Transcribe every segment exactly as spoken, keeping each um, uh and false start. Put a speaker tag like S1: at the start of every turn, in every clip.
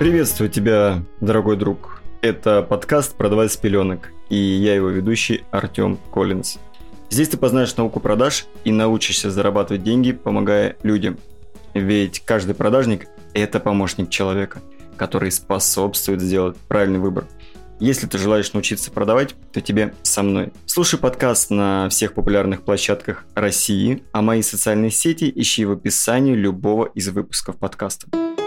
S1: Приветствую тебя, дорогой друг. Это подкаст «Продавать с пеленок», и я его ведущий Артем Коллинз. Здесь ты познаешь науку продаж и научишься зарабатывать деньги, помогая людям. Ведь каждый продажник – это помощник человека, который способствует сделать правильный выбор. Если ты желаешь научиться продавать, то тебе со мной. Слушай подкаст на всех популярных площадках России, а мои социальные сети ищи в описании любого из выпусков подкаста.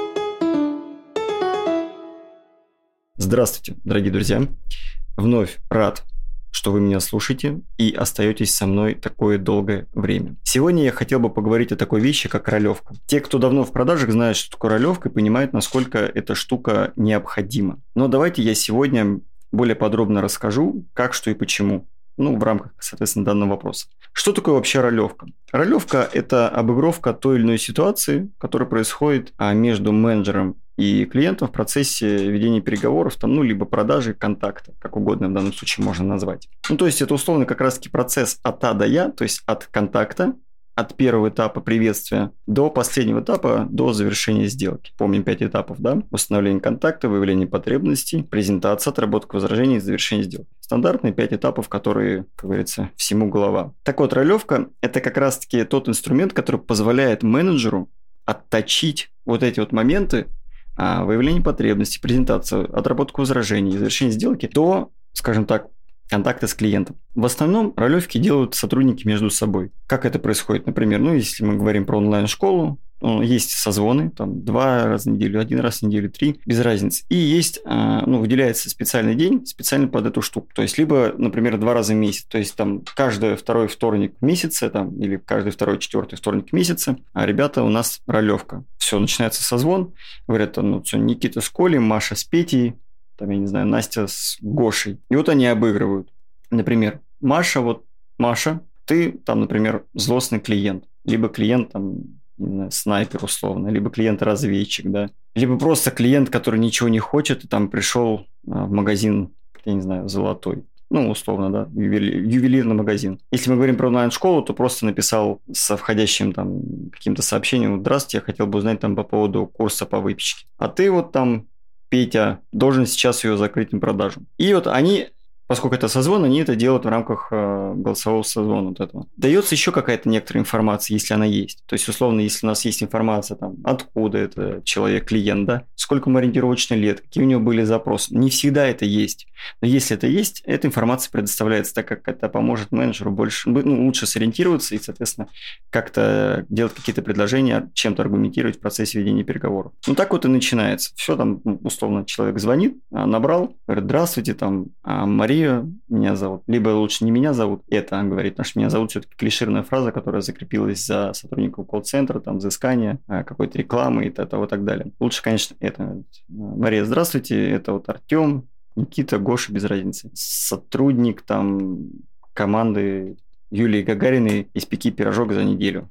S1: Здравствуйте, дорогие друзья. Вновь рад, что вы меня слушаете и остаетесь со мной такое долгое время. Сегодня я хотел бы поговорить о такой вещи, как ролевка. Те, кто давно в продажах, знают, что такое ролевка и понимают, насколько эта штука необходима. Но давайте я сегодня более подробно расскажу, как, что и почему. Ну, в рамках, соответственно, данного вопроса. Что такое вообще ролевка? Ролевка – это обыгровка той или иной ситуации, которая происходит между менеджером и клиентом в процессе ведения переговоров, там, ну, либо продажи, контакта, как угодно в данном случае можно назвать. Ну, то есть, это условно как раз-таки процесс от А до Я, то есть, от контакта, от первого этапа приветствия до последнего этапа, до завершения сделки. Помним пять этапов, да? Установление контакта, выявление потребностей, презентация, отработка возражений и завершение сделки. Стандартные пять этапов, которые, как говорится, всему голова. Так вот, ролевка – это как раз-таки тот инструмент, который позволяет менеджеру отточить вот эти вот моменты, выявление потребностей, презентацию, отработку возражений, завершение сделки до, скажем так, контакта с клиентом. В основном ролевки делают сотрудники между собой. Как это происходит? Например, ну, если мы говорим про онлайн-школу, есть созвоны, там, два раза в неделю, один раз в неделю, три, без разницы. И есть, ну, выделяется специальный день специально под эту штуку. То есть, либо, например, два раза в месяц. То есть, там, каждый второй вторник месяца, там, или каждый второй, четвертый вторник месяца, а ребята, у нас ролевка. Все, начинается созвон, говорят, ну, все, Никита с Колей, Маша с Петей, там, я не знаю, Настя с Гошей. И вот они обыгрывают. Например, Маша, вот, Маша, ты, там, например, злостный клиент. Либо клиент, там, не знаю, снайпер условно, либо клиент-разведчик, да. Либо просто клиент, который ничего не хочет, и там пришел в магазин, я не знаю, золотой. Ну, условно, да, ювели... ювелирный магазин. Если мы говорим про онлайн-школу, то просто написал со входящим там каким-то сообщением: «Здравствуйте, я хотел бы узнать там по поводу курса по выпечке». А ты вот там, Петя, должен сейчас ее закрыть на продажу. И вот они, поскольку это созвон, они это делают в рамках э, голосового созвона вот этого. Дается еще какая-то некоторая информация, если она есть. То есть, условно, если у нас есть информация, там, откуда это человек, клиент, да, сколько ему ориентировочно лет, какие у него были запросы. Не всегда это есть. Но если это есть, эта информация предоставляется, так как это поможет менеджеру больше, ну, лучше сориентироваться и, соответственно, как-то делать какие-то предложения, чем-то аргументировать в процессе ведения переговоров. Ну, так вот и начинается. Все там, условно, человек звонит, набрал, говорит: «Здравствуйте, там, Мария меня зовут». Либо лучше не меня зовут, это говорит, потому что меня зовут все-таки клишированная фраза, которая закрепилась за сотрудников колл-центра, там, взыскания, какой-то рекламы и того и так далее. Лучше, конечно, это. Мария, здравствуйте, это вот Артем, Никита, Гоша, без разницы. Сотрудник там команды Юлии Гагариной «Испеки пирожок за неделю».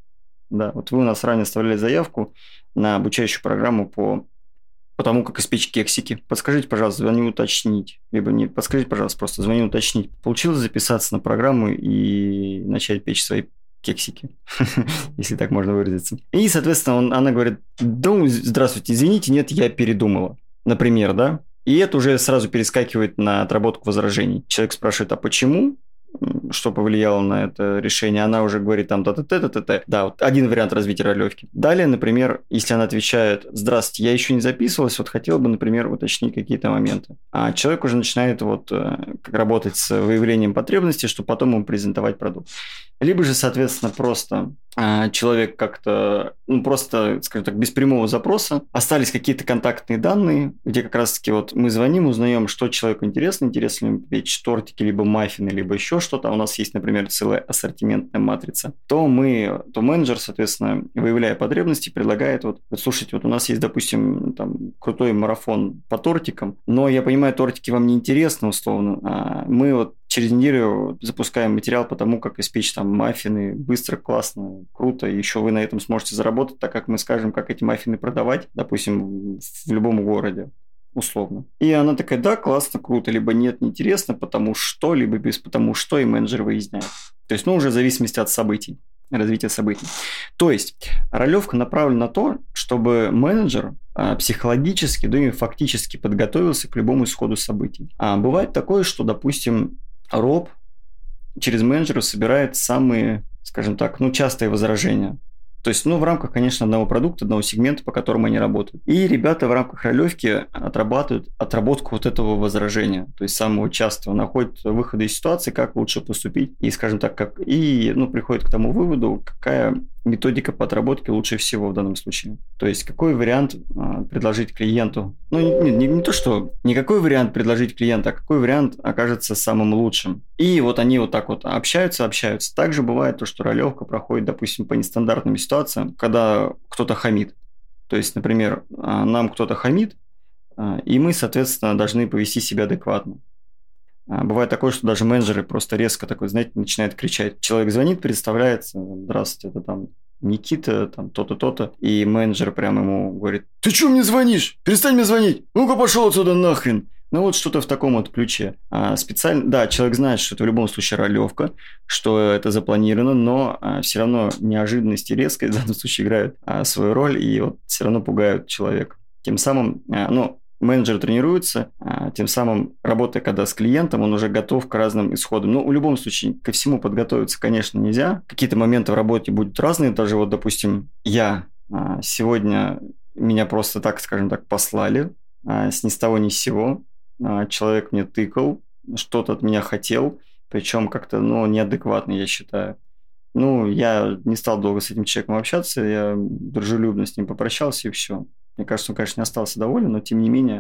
S1: Да, вот вы у нас ранее оставляли заявку на обучающую программу по, по тому, как испечь кексики. Подскажите, пожалуйста, звони уточнить. Либо не подскажите, пожалуйста, просто звони уточнить. Получилось записаться на программу и начать печь свои кексики, если так можно выразиться. И, соответственно, он, она говорит: «Да, здравствуйте, извините, нет, я передумала». Например, да? И это уже сразу перескакивает на отработку возражений. Человек спрашивает: а почему? Что повлияло на это решение? Она уже говорит там та-та-та-та-та. Да, вот один вариант развития ролевки. Далее, например, если она отвечает: «Здравствуйте, я еще не записывалась, вот хотела бы, например, уточнить какие-то моменты». А человек уже начинает вот работать с выявлением потребностей, чтобы потом ему презентовать продукт. Либо же, соответственно, просто человек как-то, ну, просто, скажем так, без прямого запроса, остались какие-то контактные данные, где как раз-таки вот мы звоним, узнаем, что человеку интересно, интересно ли печь тортики, либо маффины, либо еще что-то, а у нас есть, например, целая ассортиментная матрица, то мы, то менеджер, соответственно, выявляя потребности, предлагает: вот, вот слушайте, вот у нас есть, допустим, там, крутой марафон по тортикам, но я понимаю, тортики вам не интересны, условно, а мы вот через неделю запускаем материал по тому, как испечь там маффины быстро, классно, круто, и еще вы на этом сможете заработать, так как мы скажем, как эти маффины продавать, допустим, в любом городе, условно. И она такая: да, классно, круто, либо нет, неинтересно, потому что, либо без потому что, и менеджер выясняет. То есть, ну, уже в зависимости от событий. развития событий. То есть ролевка направлена на то, чтобы менеджер а, психологически, да и фактически подготовился к любому исходу событий. А бывает такое, что, допустим, роб через менеджера собирает самые, скажем так, ну, частые возражения. То есть, ну, в рамках, конечно, одного продукта, одного сегмента, по которому они работают. И ребята в рамках ролевки отрабатывают отработку вот этого возражения, то есть самого частого, находят выходы из ситуации, как лучше поступить, и, скажем так, как и, ну, приходят к тому выводу, какая методика по отработке лучше всего в данном случае. То есть, какой вариант а, предложить клиенту. Ну, не, не, не то, что не какой вариант предложить клиенту, а какой вариант окажется самым лучшим. И вот они вот так вот общаются, общаются. Также бывает то, что ролевка проходит, допустим, по нестандартным ситуациям, когда кто-то хамит. То есть, например, нам кто-то хамит, и мы, соответственно, должны повести себя адекватно. Бывает такое, что даже менеджеры просто резко такой, знаете, начинают кричать. Человек звонит, представляется: здравствуйте, это там Никита, там то-то, то-то. И менеджер прямо ему говорит: ты что мне звонишь? Перестань мне звонить! Ну-ка пошел отсюда нахрен! Ну вот что-то в таком вот ключе. А специально, да, человек знает, что это в любом случае ролевка, что это запланировано, но а, все равно неожиданность и резкость в данном случае играют а, свою роль и вот все равно пугают человека. Тем самым, а, ну, менеджер тренируется, а, тем самым, работая когда с клиентом, он уже готов к разным исходам. Но в любом случае ко всему подготовиться, конечно, нельзя. Какие-то моменты в работе будут разные. Даже вот, допустим, я а, сегодня, меня просто так, скажем так, послали а, с ни с того ни с сего. А, человек мне тыкал, что-то от меня хотел, причем как-то, ну, неадекватно, я считаю. Ну, я не стал долго с этим человеком общаться, я дружелюбно с ним попрощался и все. Мне кажется, он, конечно, не остался доволен, но тем не менее,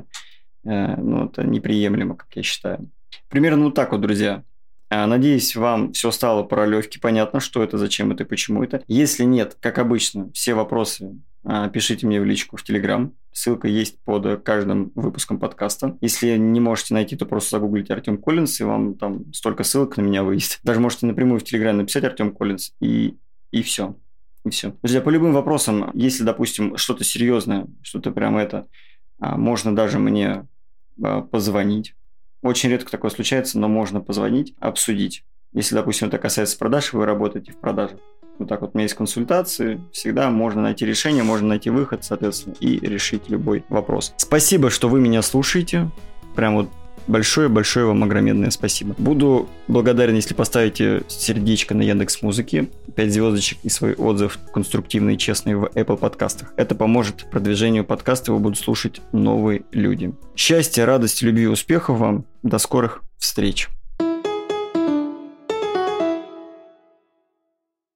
S1: э, ну, это неприемлемо, как я считаю. Примерно вот так вот, друзья. Надеюсь, вам все стало по ролевке понятно, что это, зачем это и почему это. Если нет, как обычно, все вопросы пишите мне в личку в Телеграм. Ссылка есть под каждым выпуском подкаста. Если не можете найти, то просто загуглите Артем Коллинс, и вам там столько ссылок на меня выйдет. Даже можете напрямую в Телеграм написать Артем Коллинс, и, и все. И все. Друзья, по любым вопросам, если, допустим, что-то серьезное, что-то прям это, можно даже мне позвонить. Очень редко такое случается, но можно позвонить, обсудить. Если, допустим, это касается продаж, вы работаете в продаже. Вот так вот, у меня есть консультации, всегда можно найти решение, можно найти выход, соответственно, и решить любой вопрос. Спасибо, что вы меня слушаете. Прям вот большое-большое вам огромное спасибо. Буду благодарен, если поставите сердечко на Яндекс.Музыке, пять звездочек и свой отзыв конструктивный и честный в Apple подкастах. Это поможет продвижению подкаста, его будут слушать новые люди. Счастья, радости, любви, успехов вам. До скорых встреч.